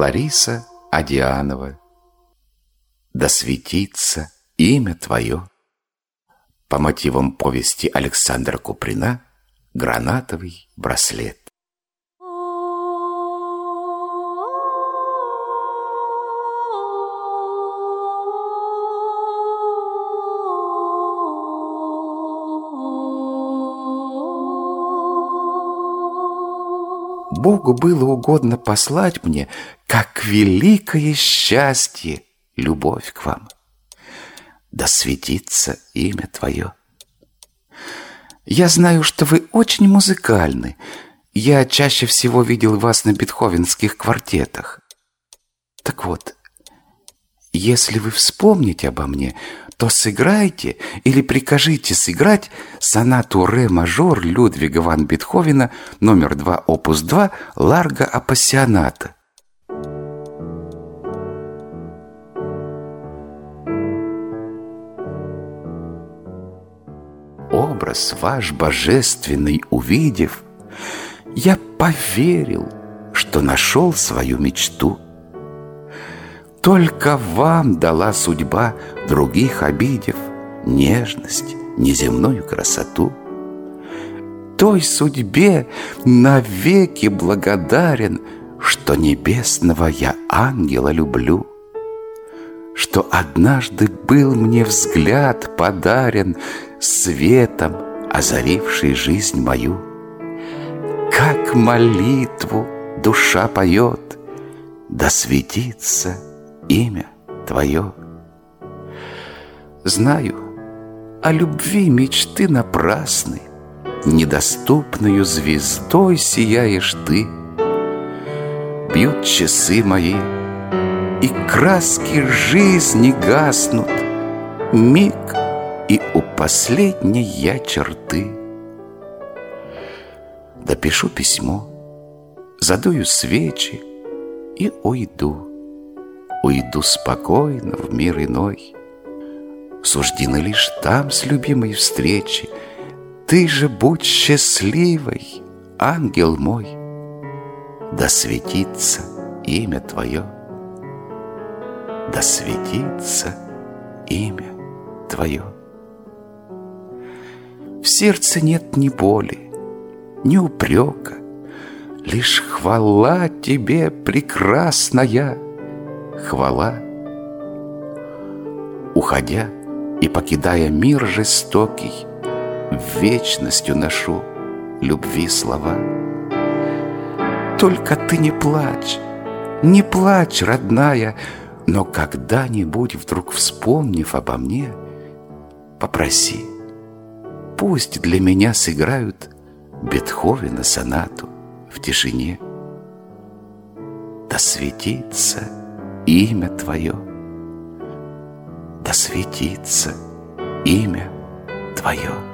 Лариса Одианова. Да светится имя твое. По мотивам повести Александра Куприна «Гранатовый браслет». Богу было угодно послать мне, как великое счастье, любовь к вам. Да светится имя твое. Я знаю, что вы очень музыкальны. Я чаще всего видел вас на бетховенских квартетах. Так вот, если вы вспомните обо мне, то сыграйте или прикажите сыграть сонату ре мажор Людвига ван Бетховена номер 2, опус 2, Ларго апассионата. Образ ваш божественный увидев, я поверил, что нашел свою мечту. Только вам дала судьба, других обидев, нежность, неземную красоту. Той судьбе навеки благодарен, что небесного я ангела люблю, что однажды был мне взгляд подарен, светом озаривший жизнь мою. Как молитву душа поет, да светится имя твое. Знаю, о любви мечты напрасны, недоступною звездой сияешь ты. Бьют часы мои, и краски жизни гаснут, миг, и у последней я черты. Допишу письмо, задую свечи и уйду. Уйду спокойно в мир иной. Суждено лишь там с любимой встречи. Ты же будь счастливой, ангел мой. Да светится имя твое. Да светится имя твое. В сердце нет ни боли, ни упрека, лишь хвала тебе, прекрасная, хвала. Уходя и покидая мир жестокий, в вечность уношу любви слова. Только ты не плачь, родная, но когда-нибудь, вдруг вспомнив обо мне, попроси, пусть для меня сыграют Бетховена сонату в тишине. Да светится имя твое, да светится имя твое.